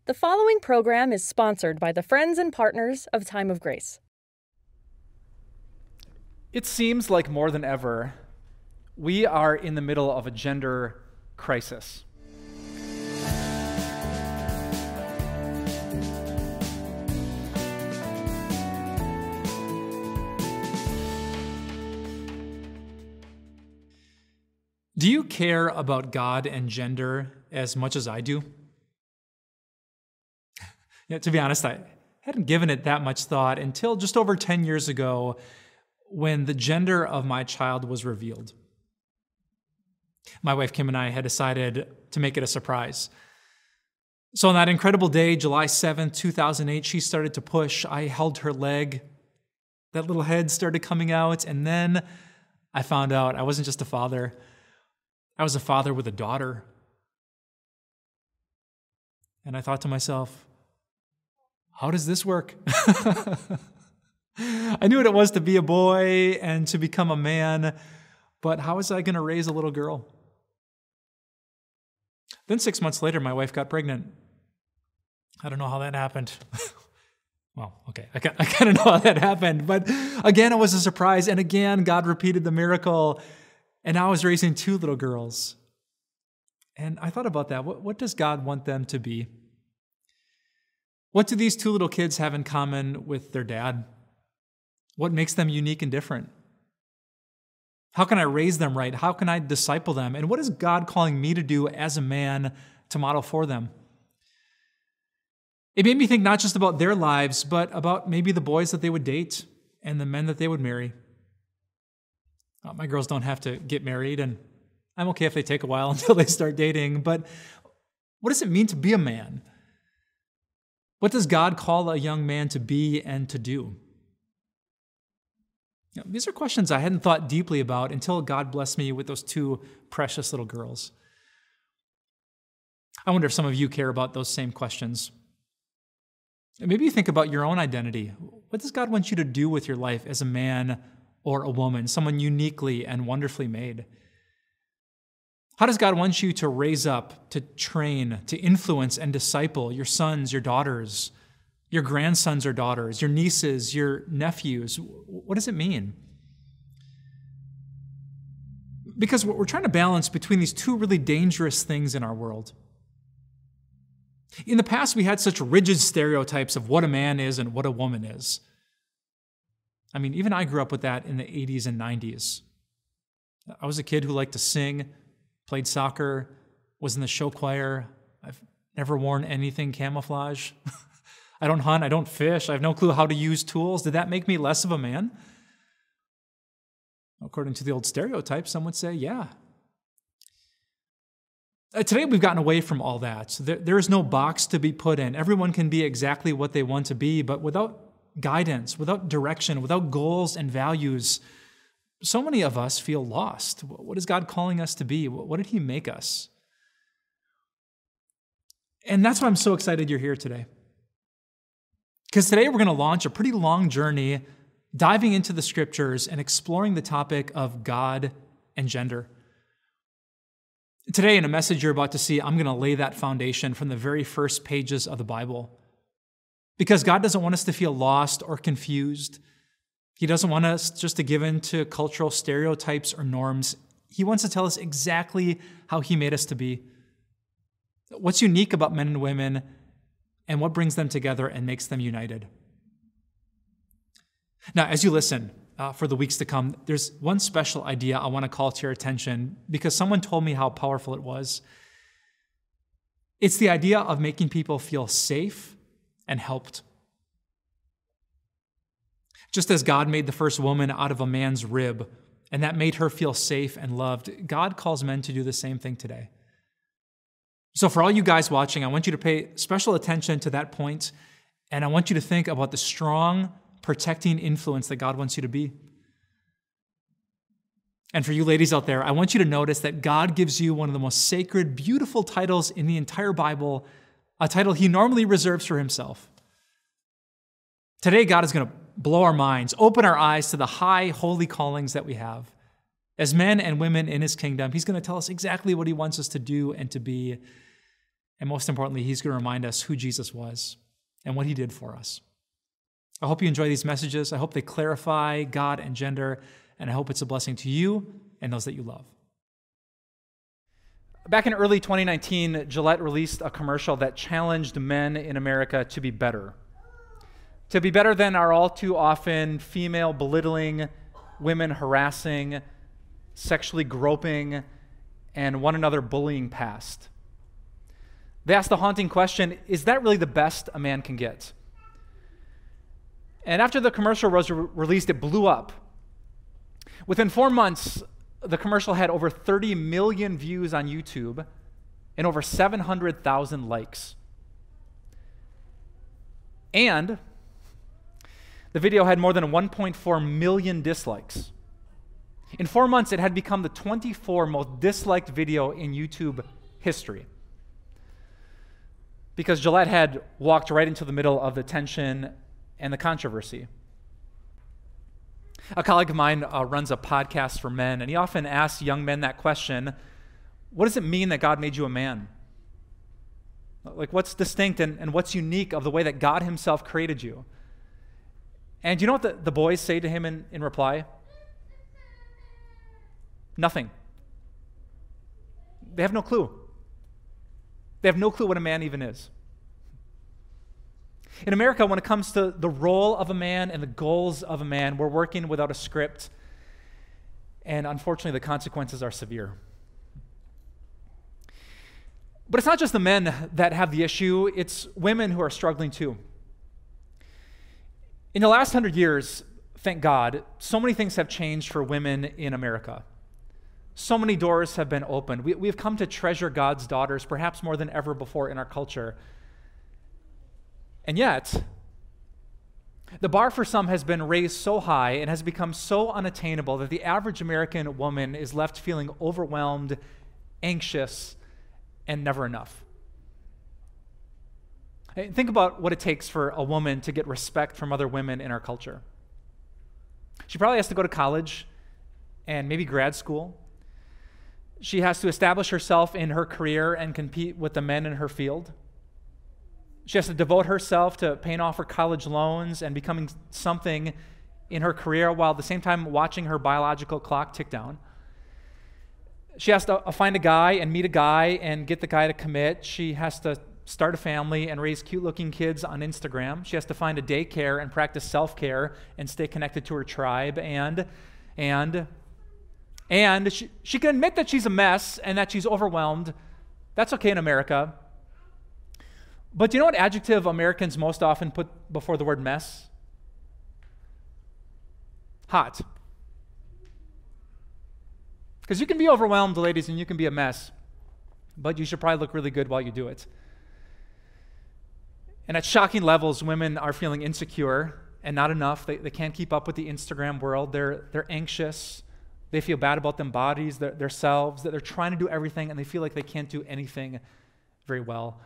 The following program is sponsored by the friends and partners of Time of Grace. It seems like more than ever, we are in the middle of a gender crisis. Do you care about God and gender as much as I do? To be honest, I hadn't given it that much thought until just over 10 years ago when the gender of my child was revealed. My wife Kim and I had decided to make it a surprise. So on that incredible day, July 7th, 2008, she started to push. I held her leg. That little head started coming out, and then I found out I wasn't just a father. I was a father with a daughter. And I thought to myself, how does this work? I knew what it was to be a boy and to become a man, but how was I going to raise a little girl? Then 6 months later, my wife got pregnant. I don't know how that happened. Well, okay, I kind of know how that happened, but again, it was a surprise, and again, God repeated the miracle, and I was raising two little girls. And I thought about that. What does God want them to be? What do these two little kids have in common with their dad? What makes them unique and different? How can I raise them right? How can I disciple them? And what is God calling me to do as a man to model for them? It made me think not just about their lives, but about maybe the boys that they would date and the men that they would marry. My girls don't have to get married, and I'm okay if they take a while until they start dating, but what does it mean to be a man? What does God call a young man to be and to do? These are questions I hadn't thought deeply about until God blessed me with those two precious little girls. I wonder if some of you care about those same questions. Maybe you think about your own identity. What does God want you to do with your life as a man or a woman, someone uniquely and wonderfully made? How does God want you to raise up, to train, to influence and disciple your sons, your daughters, your grandsons or daughters, your nieces, your nephews? What does it mean? Because we're trying to balance between these two really dangerous things in our world. In the past, we had such rigid stereotypes of what a man is and what a woman is. I mean, even I grew up with that in the 80s and 90s. I was a kid who liked to sing, played soccer, was in the show choir. I've never worn anything camouflage. I don't hunt, I don't fish, I have no clue how to use tools. Did that make me less of a man? According to the old stereotype, some would say, yeah. Today we've gotten away from all that. There is no box to be put in. Everyone can be exactly what they want to be, but without guidance, without direction, without goals and values, so many of us feel lost. What is God calling us to be? What did He make us? And that's why I'm so excited you're here today. Because today we're going to launch a pretty long journey diving into the scriptures and exploring the topic of God and gender. Today, in a message you're about to see, I'm going to lay that foundation from the very first pages of the Bible. Because God doesn't want us to feel lost or confused. He doesn't want us just to give in to cultural stereotypes or norms. He wants to tell us exactly how He made us to be. What's unique about men and women, and what brings them together and makes them united. Now, as you listen for the weeks to come, there's one special idea I want to call to your attention because someone told me how powerful it was. It's the idea of making people feel safe and helped. Just as God made the first woman out of a man's rib, and that made her feel safe and loved, God calls men to do the same thing today. So for all you guys watching, I want you to pay special attention to that point, and I want you to think about the strong, protecting influence that God wants you to be. And for you ladies out there, I want you to notice that God gives you one of the most sacred, beautiful titles in the entire Bible, a title He normally reserves for Himself. Today, God is going to blow our minds, open our eyes to the high, holy callings that we have. As men and women in His kingdom, He's going to tell us exactly what He wants us to do and to be. And most importantly, he's going to remind us who Jesus was and what he did for us. I hope you enjoy these messages. I hope they clarify God and gender, and I hope it's a blessing to you and those that you love. Back in early 2019, Gillette released a commercial that challenged men in America to be better. To be better than our all too often female belittling, women harassing, sexually groping, and one another bullying past. They asked the haunting question, is that really the best a man can get? And after the commercial was released, it blew up. Within 4 months, the commercial had over 30 million views on YouTube and over 700,000 likes. And the video had more than 1.4 million dislikes. In 4 months, it had become the 24th most disliked video in YouTube history, because Gillette had walked right into the middle of the tension and the controversy. A colleague of mine runs a podcast for men, and he often asks young men that question, what does it mean that God made you a man? Like, what's distinct and what's unique of the way that God himself created you? And you know what the boys say to him in reply? Nothing. They have no clue. They have no clue what a man even is. In America, when it comes to the role of a man and the goals of a man, we're working without a script, and unfortunately, the consequences are severe. But it's not just the men that have the issue, it's women who are struggling too. In the last 100 years, thank God, so many things have changed for women in America. So many doors have been opened. We've come to treasure God's daughters perhaps more than ever before in our culture. And yet, the bar for some has been raised so high and has become so unattainable that the average American woman is left feeling overwhelmed, anxious, and never enough. Think about what it takes for a woman to get respect from other women in our culture. She probably has to go to college and maybe grad school. She has to establish herself in her career and compete with the men in her field. She has to devote herself to paying off her college loans and becoming something in her career while at the same time watching her biological clock tick down. She has to find a guy and meet a guy and get the guy to commit. She has to start a family and raise cute-looking kids on Instagram. She has to find a daycare and practice self-care and stay connected to her tribe. And she can admit that she's a mess and that she's overwhelmed. That's okay in America. But do you know what adjective Americans most often put before the word mess? Hot. Because you can be overwhelmed, ladies, and you can be a mess, but you should probably look really good while you do it. And at shocking levels, women are feeling insecure and not enough. They can't keep up with the Instagram world. They're anxious. They feel bad about their bodies, their selves, that they're trying to do everything, and they feel like they can't do anything very well.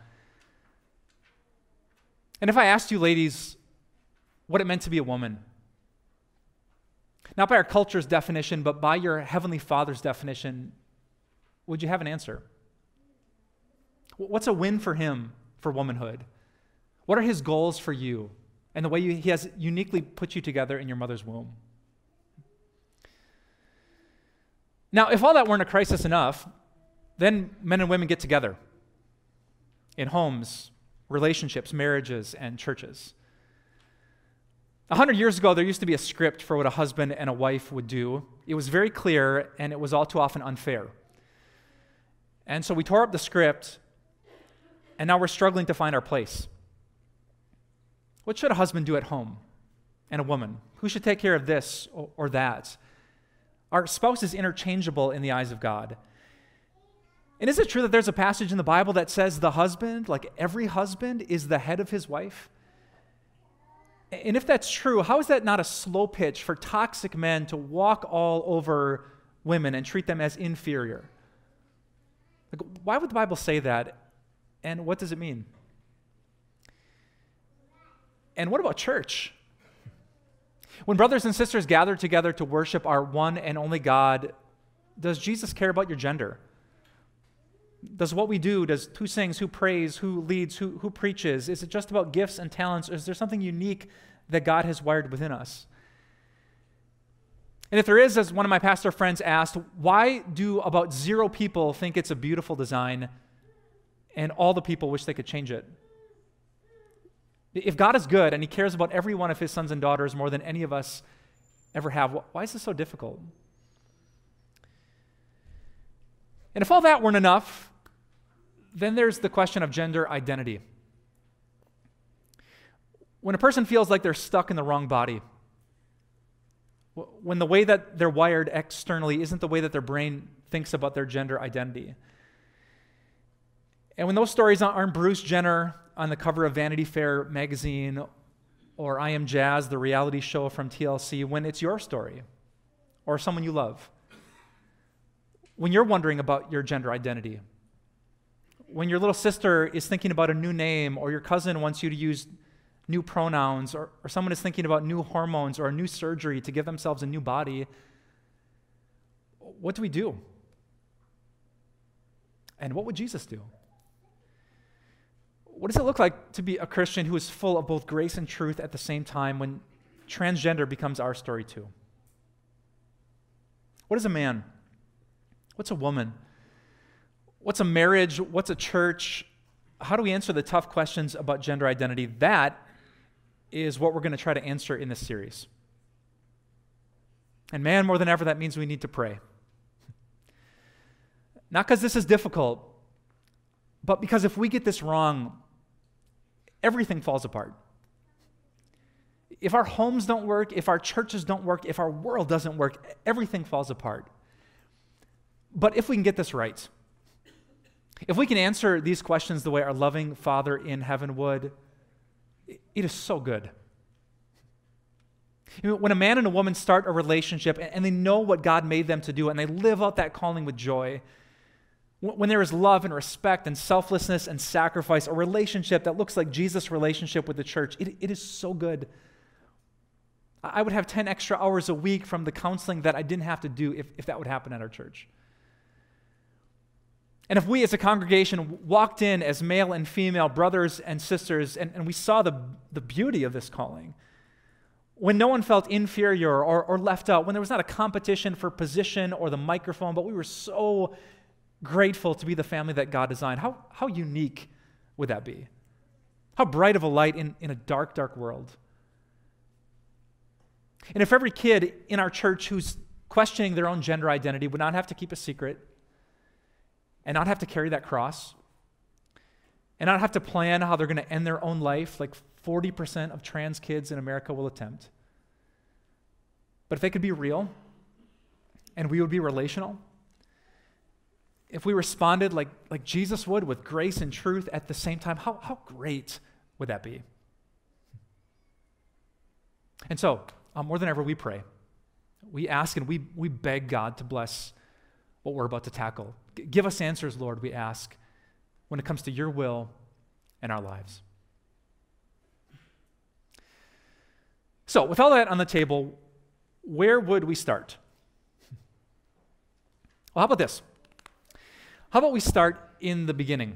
And if I asked you, ladies, what it meant to be a woman, not by our culture's definition, but by your Heavenly Father's definition, would you have an answer? What's a win for him for womanhood? What are his goals for you and the way he has uniquely put you together in your mother's womb? Now, if all that weren't a crisis enough, then men and women get together in homes, relationships, marriages, and churches. 100 years ago, there used to be a script for what a husband and a wife would do. It was very clear, and it was all too often unfair. And so we tore up the script, and now we're struggling to find our place. What should a husband do at home and a woman? Who should take care of this or that? Our spouse is interchangeable in the eyes of God. And is it true that there's a passage in the Bible that says the husband, like every husband, is the head of his wife? And if that's true, how is that not a slow pitch for toxic men to walk all over women and treat them as inferior? Like, why would the Bible say that? And what does it mean? And what about church? When brothers and sisters gather together to worship our one and only God, does Jesus care about your gender? Does what we do, who sings, who prays, who leads, who preaches, is it just about gifts and talents, or is there something unique that God has wired within us? And if there is, as one of my pastor friends asked, why do about 0 people think it's a beautiful design and all the people wish they could change it? If God is good and he cares about every one of his sons and daughters more than any of us ever have, why is this so difficult? And if all that weren't enough, then there's the question of gender identity. When a person feels like they're stuck in the wrong body, when the way that they're wired externally isn't the way that their brain thinks about their gender identity, and when those stories aren't Bruce Jenner on the cover of Vanity Fair magazine or I Am Jazz, the reality show from TLC, when it's your story or someone you love, when you're wondering about your gender identity, when your little sister is thinking about a new name or your cousin wants you to use new pronouns or someone is thinking about new hormones or a new surgery to give themselves a new body, what do we do? And what would Jesus do? What does it look like to be a Christian who is full of both grace and truth at the same time when transgender becomes our story too? What is a man? What's a woman? What's a marriage? What's a church? How do we answer the tough questions about gender identity? That is what we're going to try to answer in this series. And man, more than ever, that means we need to pray. Not because this is difficult, but because if we get this wrong, everything falls apart. If our homes don't work, if our churches don't work, if our world doesn't work, everything falls apart. But if we can get this right, if we can answer these questions the way our loving Father in heaven would, it is so good. When a man and a woman start a relationship and they know what God made them to do and they live out that calling with joy, when there is love and respect and selflessness and sacrifice, a relationship that looks like Jesus' relationship with the church, it is so good. I would have 10 extra hours a week from the counseling that I didn't have to do if that would happen at our church. And if we as a congregation walked in as male and female brothers and sisters and we saw the beauty of this calling, when no one felt inferior or left out, when there was not a competition for position or the microphone, but we were so grateful to be the family that God designed, how unique would that be? How bright of a light in a dark, dark world. And if every kid in our church who's questioning their own gender identity would not have to keep a secret, and not have to carry that cross, and not have to plan how they're going to end their own life like 40% of trans kids in America will attempt. But if they could be real, and we would be relational, if we responded like Jesus would with grace and truth at the same time, how great would that be? And so, more than ever, we pray. We ask and we beg God to bless what we're about to tackle. Give us answers, Lord, we ask, when it comes to your will and our lives. So, with all that on the table, where would we start? Well, how about this? How about we start in the beginning?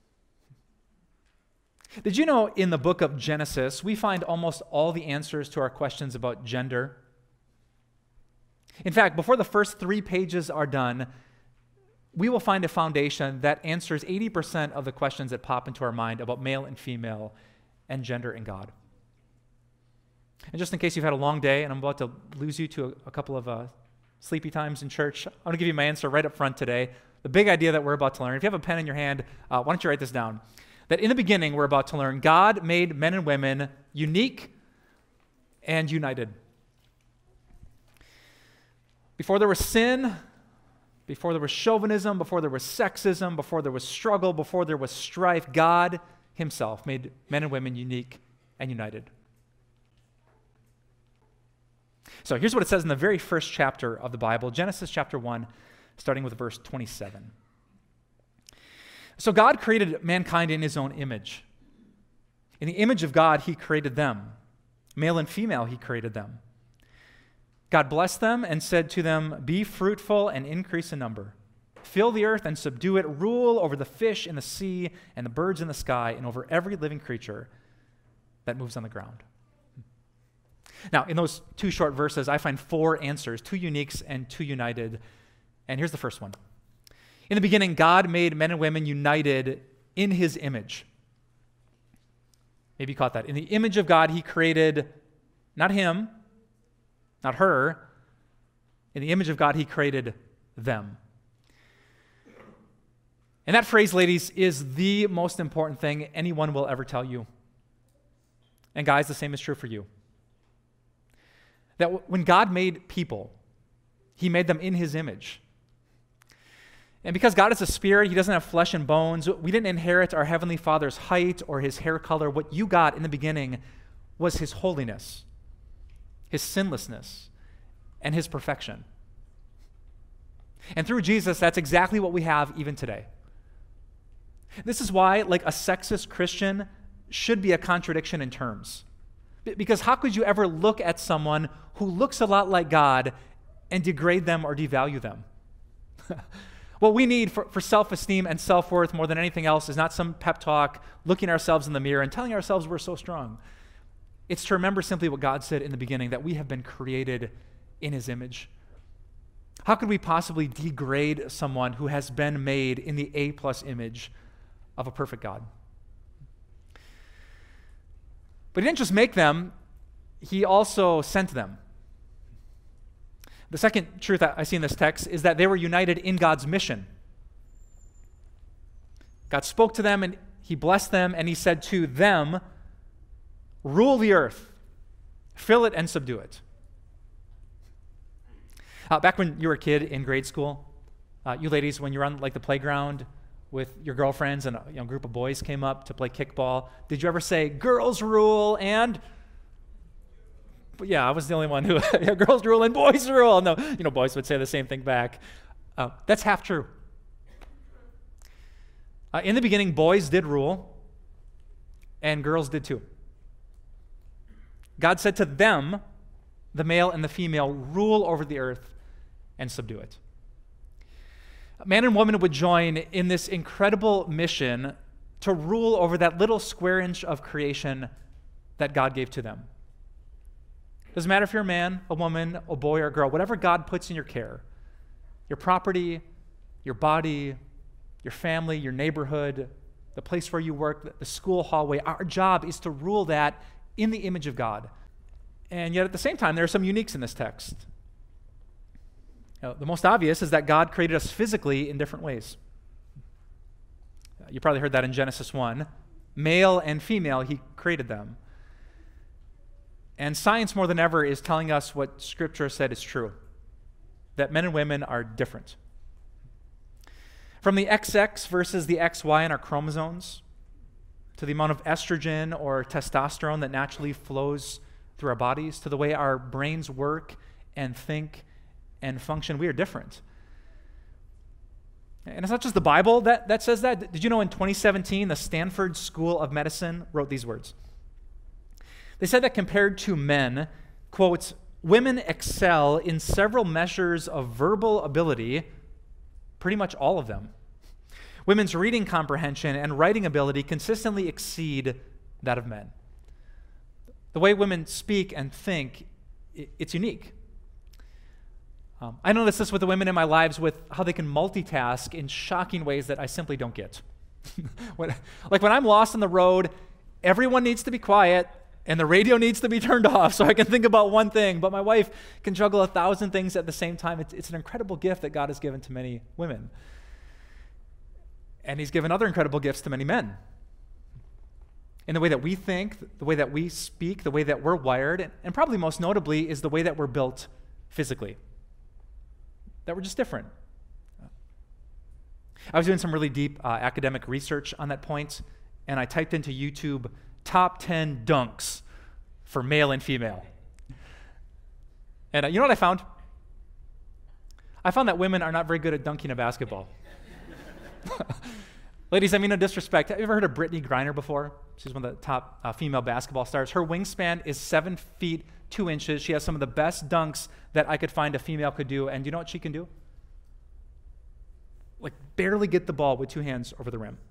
Did you know in the book of Genesis, we find almost all the answers to our questions about gender? In fact, before the first 3 pages are done, we will find a foundation that answers 80% of the questions that pop into our mind about male and female and gender and God. And just in case you've had a long day and I'm about to lose you to a couple of sleepy times in church, I'm going to give you my answer right up front today. The big idea that we're about to learn, if you have a pen in your hand, why don't you write this down? That in the beginning, we're about to learn God made men and women unique and united. Before there was sin, before there was chauvinism, before there was sexism, before there was struggle, before there was strife, God himself made men and women unique and united. So here's what it says in the very first chapter of the Bible, Genesis chapter 1, starting with verse 27. So God created mankind in his own image. In the image of God, he created them. Male and female, he created them. God blessed them and said to them, "Be fruitful and increase in number. fill the earth and subdue it, rule over the fish in the sea and the birds in the sky, and over every living creature that moves on the ground. Now, in those two short verses, I find four answers, two uniques and two united. And here's the first one. In the beginning, God made men and women united in his image. Maybe you caught that. In the image of God, he created not him, not her. In the image of God, he created them. And that phrase, ladies, is the most important thing anyone will ever tell you. And guys, the same is true for you. That when God made people, he made them in his image. And because God is a spirit, he doesn't have flesh and bones. We didn't inherit our Heavenly Father's height or his hair color. What you got in the beginning was his holiness, his sinlessness, and his perfection. And through Jesus, that's exactly what we have even today. This is why, like, a sexist Christian should be a contradiction in terms. Because how could you ever look at someone who looks a lot like God and degrade them or devalue them? What we need for self-esteem and self-worth more than anything else is not some pep talk, looking ourselves in the mirror and telling ourselves we're so strong. It's to remember simply what God said in the beginning, that we have been created in his image. How could we possibly degrade someone who has been made in the A+ image of a perfect God? But he didn't just make them, he also sent them. The second truth that I see in this text is that they were united in God's mission. God spoke to them and he blessed them, and he said to them, rule the earth, fill it and subdue it. Back when you were a kid in grade school, you ladies, when you were on like the playground with your girlfriends and a group of boys came up to play kickball, did you ever say, girls rule and... But yeah, I was the only one who, girls rule and boys rule. No, boys would say the same thing back. That's half true. In the beginning, boys did rule, and girls did too. God said to them, the male and the female, rule over the earth and subdue it. Man and woman would join in this incredible mission to rule over that little square inch of creation that God gave to them. Doesn't matter if you're a man, a woman, a boy, or a girl, whatever God puts in your care, your property, your body, your family, your neighborhood, the place where you work, the school hallway, our job is to rule that in the image of God. And yet at the same time, there are some uniques in this text. The most obvious is that God created us physically in different ways. You probably heard that in Genesis 1. Male and female, he created them. And science more than ever is telling us what Scripture said is true, that men and women are different. From the XX versus the XY in our chromosomes, to the amount of estrogen or testosterone that naturally flows through our bodies, to the way our brains work and think and function, we are different. And it's not just the Bible that says that. Did you know in 2017, the Stanford School of Medicine wrote these words? They said that compared to men, quote, women excel in several measures of verbal ability, pretty much all of them. Women's reading comprehension and writing ability consistently exceed that of men. The way women speak and think, it's unique. I notice this with the women in my lives, with how they can multitask in shocking ways that I simply don't get. when I'm lost on the road, everyone needs to be quiet, and the radio needs to be turned off so I can think about one thing. But my wife can juggle 1,000 things at the same time. It's an incredible gift that God has given to many women. And he's given other incredible gifts to many men. In the way that we think, the way that we speak, the way that we're wired, and probably most notably is the way that we're built physically. That we're just different. I was doing some really deep academic research on that point, and I typed into YouTube, top 10 dunks for male and female. And you know what I found? I found that women are not very good at dunking a basketball. Ladies, I mean no disrespect. Have you ever heard of Brittany Griner before? She's one of the top female basketball stars. Her wingspan is 7 feet 2 inches. She has some of the best dunks that I could find a female could do. And do you know what she can do? like barely get the ball with 2 hands over the rim.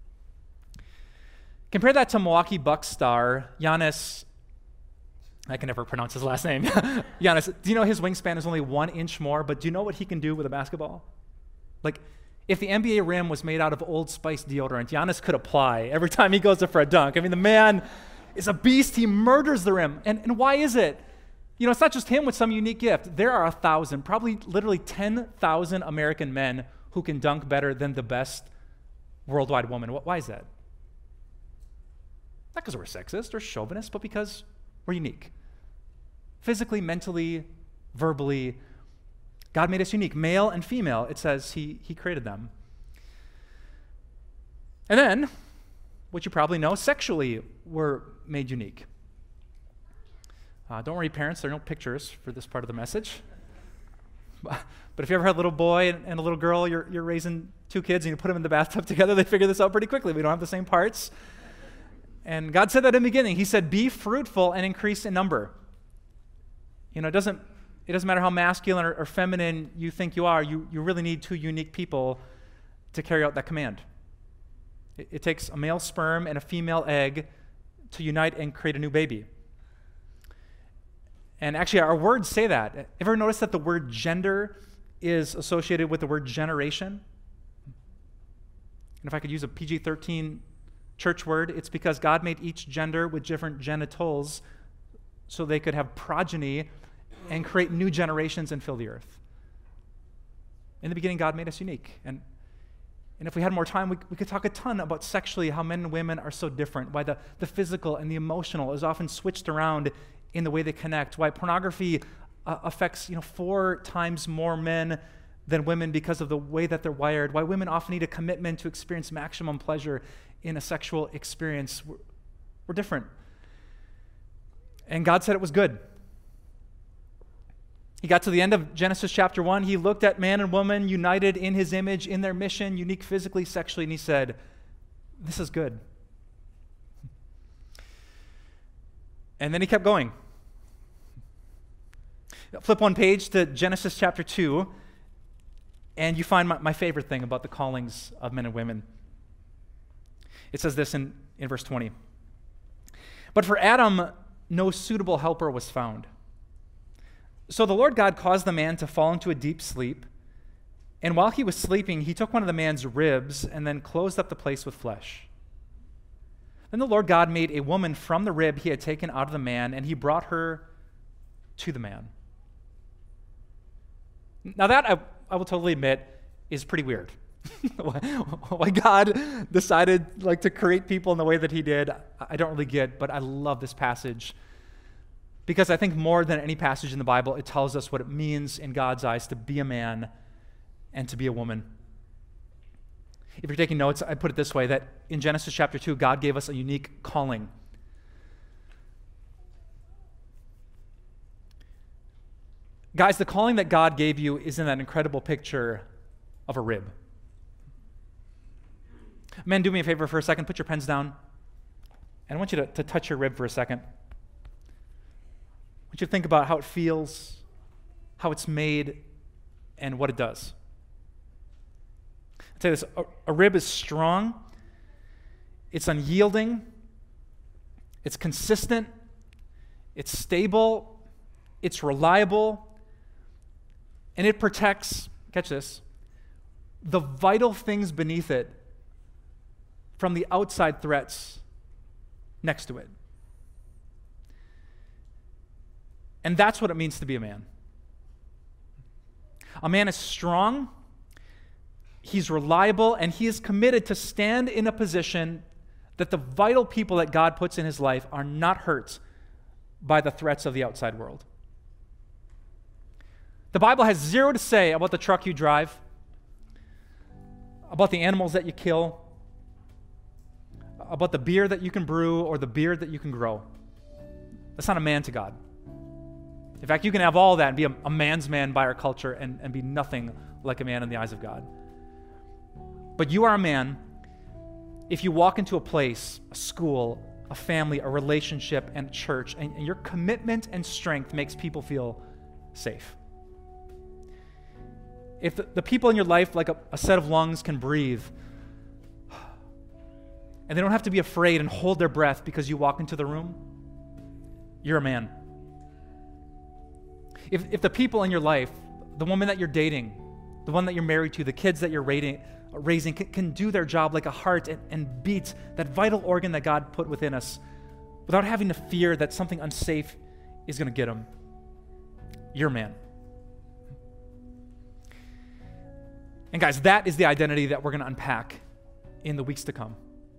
Compare that to Milwaukee Bucks star Giannis. I can never pronounce his last name. Giannis. Do you know his wingspan is only 1 inch more, but do you know what he can do with a basketball? Like, if the NBA rim was made out of Old Spice deodorant, Giannis could apply every time he goes up for a dunk. I mean, the man is a beast. He murders the rim. And why is it? You know, it's not just him with some unique gift. There are 1,000, probably literally 10,000 American men who can dunk better than the best worldwide woman. Why is that? Not because we're sexist or chauvinist, but because we're unique. Physically, mentally, verbally, God made us unique. Male and female, it says he created them. And then, what you probably know, sexually, we're made unique. Don't worry, parents, there are no pictures for this part of the message. But if you ever had a little boy and a little girl, you're raising 2 kids and you put them in the bathtub together, they figure this out pretty quickly. We don't have the same parts. And God said that in the beginning. He said, be fruitful and increase in number. You know, it doesn't matter how masculine or feminine you think you are. You really need 2 unique people to carry out that command. It takes a male sperm and a female egg to unite and create a new baby. And actually, our words say that. Ever notice that the word gender is associated with the word generation? And if I could use a PG-13 church word, it's because God made each gender with different genitals so they could have progeny and create new generations and fill the earth. In the beginning, God made us unique. And if we had more time, we could talk a ton about sexually how men and women are so different, why the physical and the emotional is often switched around in the way they connect, why pornography affects 4 times more men than women because of the way that they're wired, why women often need a commitment to experience maximum pleasure in a sexual experience. We're different. And God said it was good. He got to the end of Genesis chapter 1. He looked at man and woman united in his image, in their mission, unique physically, sexually, and he said, this is good. And then he kept going. Flip 1 page to Genesis chapter 2, and you find my favorite thing about the callings of men and women. It says this in verse 20. But for Adam, no suitable helper was found. So the Lord God caused the man to fall into a deep sleep, and while he was sleeping, he took one of the man's ribs and then closed up the place with flesh. Then the Lord God made a woman from the rib he had taken out of the man, and he brought her to the man. Now that, I will totally admit, is pretty weird. Why God decided to create people in the way that he did, I don't really get, but I love this passage. Because I think more than any passage in the Bible, it tells us what it means in God's eyes to be a man and to be a woman. If you're taking notes, I put it this way, that in Genesis chapter 2, God gave us a unique calling. Guys, the calling that God gave you is in that incredible picture of a rib. Men, do me a favor for a second. Put your pens down. And I want you to touch your rib for a second. I want you to think about how it feels, how it's made, and what it does. I'll tell you this, a rib is strong, it's unyielding, it's consistent, it's stable, it's reliable, and it protects, catch this, the vital things beneath it from the outside threats next to it. And that's what it means to be a man. A man is strong, he's reliable, and he is committed to stand in a position that the vital people that God puts in his life are not hurt by the threats of the outside world. The Bible has zero to say about the truck you drive, about the animals that you kill, about the beer that you can brew or the beard that you can grow. That's not a man to God. In fact, you can have all that and be a man's man by our culture and be nothing like a man in the eyes of God. But you are a man if you walk into a place, a school, a family, a relationship, and a church, and your commitment and strength makes people feel safe. if the people in your life, like a set of lungs, can breathe, and they don't have to be afraid and hold their breath because you walk into the room, you're a man. If the people in your life, the woman that you're dating, the one that you're married to, the kids that you're raising can do their job like a heart and beat that vital organ that God put within us without having to fear that something unsafe is going to get them, you're a man. And guys, that is the identity that we're going to unpack in the weeks to come.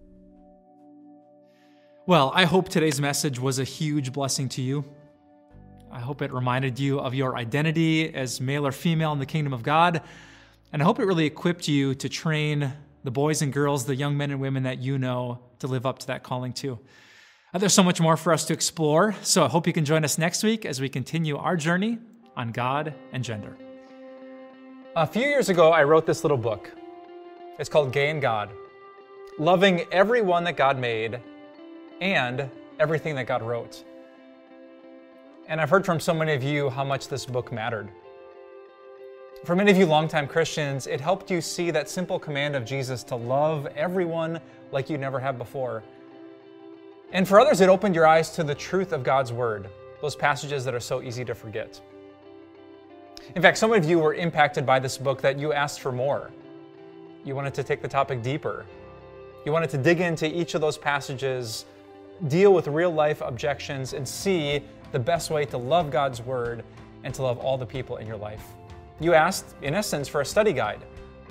Well, I hope today's message was a huge blessing to you. I hope it reminded you of your identity as male or female in the kingdom of God. And I hope it really equipped you to train the boys and girls, the young men and women that you know, to live up to that calling too. There's so much more for us to explore, so I hope you can join us next week as we continue our journey on God and gender. A few years ago, I wrote this little book. It's called Gay and God, loving everyone that God made and everything that God wrote. And I've heard from so many of you how much this book mattered. For many of you longtime Christians, it helped you see that simple command of Jesus to love everyone like you never have before. And for others, it opened your eyes to the truth of God's Word, those passages that are so easy to forget. In fact, some of you were impacted by this book that you asked for more. You wanted to take the topic deeper. You wanted to dig into each of those passages, deal with real-life objections, and see the best way to love God's Word and to love all the people in your life. You asked, in essence, for a study guide.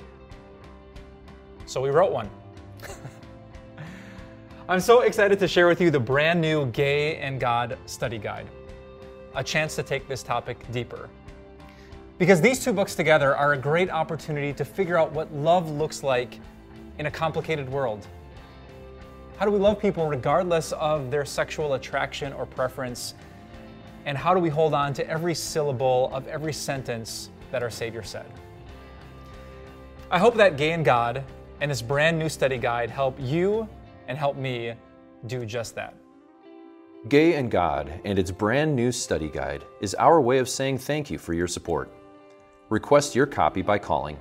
So we wrote one. I'm so excited to share with you the brand new Gay and God study guide, a chance to take this topic deeper. Because these two books together are a great opportunity to figure out what love looks like in a complicated world. How do we love people regardless of their sexual attraction or preference? And how do we hold on to every syllable of every sentence that our Savior said? I hope that Gay and God and this brand new study guide help you and help me do just that. Gay and God and its brand new study guide is our way of saying thank you for your support. Request your copy by calling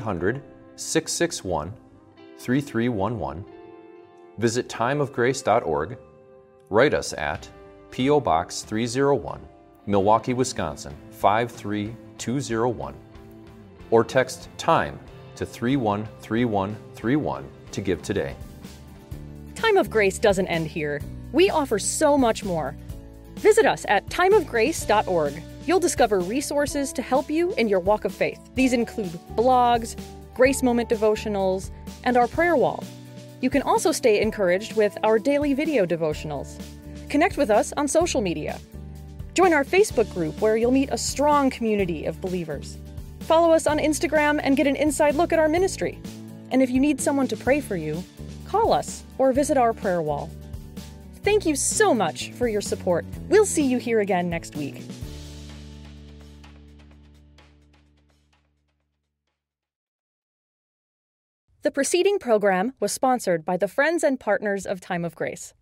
800-661-3311. Visit timeofgrace.org. Write us at P.O. Box 301, Milwaukee, Wisconsin 53201. Or text TIME to 313131 to give today. Time of Grace doesn't end here. We offer so much more. Visit us at timeofgrace.org. You'll discover resources to help you in your walk of faith. These include blogs, Grace Moment devotionals, and our prayer wall. You can also stay encouraged with our daily video devotionals. Connect with us on social media. Join our Facebook group where you'll meet a strong community of believers. Follow us on Instagram and get an inside look at our ministry. And if you need someone to pray for you, call us or visit our prayer wall. Thank you so much for your support. We'll see you here again next week. The preceding program was sponsored by the Friends and Partners of Time of Grace.